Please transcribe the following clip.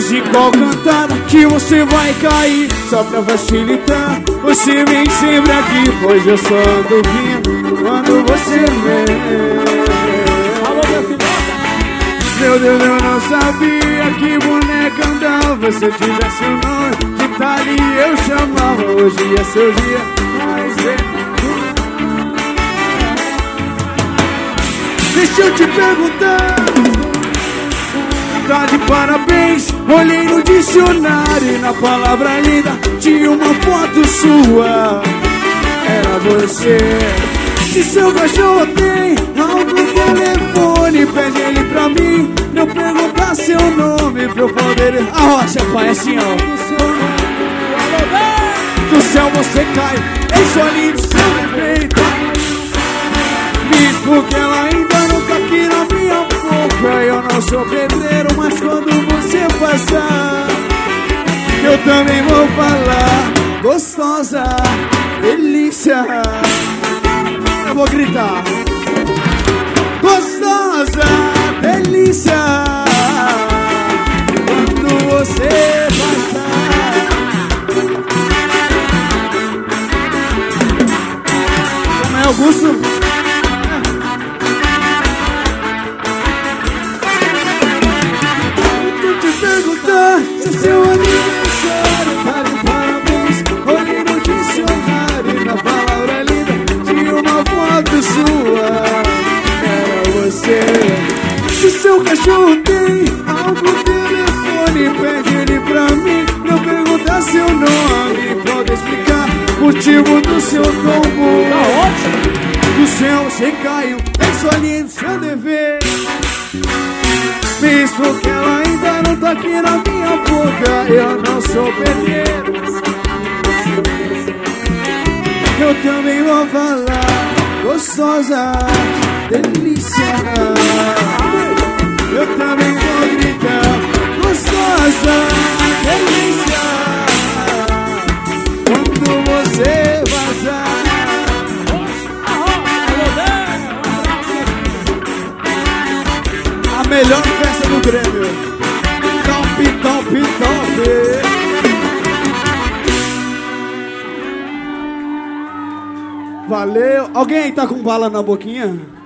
de qual cantada que você vai cair. Só pra facilitar, você vem sempre aqui, pois eu só ando vindo quando você vem. Alô, meu filhote. Meu Deus, eu não sabia que boneca andava. Se eu tivesse o nome de Tali, eu chamava. Hoje é seu dia, mas deixa eu te perguntar. Tá de parabéns, olhei no dicionário e na palavra linda tinha uma foto sua. Era você. Se seu cachorro tem algum telefone, pede ele pra mim, pra eu perguntar seu nome, pra eu poder... A rocha, pai, assim, ó. Do céu você cai, em sua linda, seu defeito. Mesmo que ela ainda não tá aqui na minha boca. Eu não sou pedreiro, mas quando você passar, eu também vou falar. Gostosa, delícia. Eu vou gritar. Gostosa, delícia. Quando você passar. Como é, Augusto? Perguntar se seu aniversário tá de parabéns. Olhei no dicionário e na palavra linda tinha uma foto sua. Era você. Se seu cachorro tem algum telefone, pede ele pra mim, pra eu perguntar seu nome, pra eu explicar o motivo do seu tombo. Tá ótimo. Do céu você caiu, é só lindo seu dever. Mesmo que ela ainda não tá aqui na minha boca, eu não sou pedreiro. Eu também vou falar. Gostosa, delícia. Eu também vou gritar. Gostosa, delícia. Quando você vazar. A melhor festa do Grêmio. Top, top, top. Valeu. Alguém tá com bala na boquinha?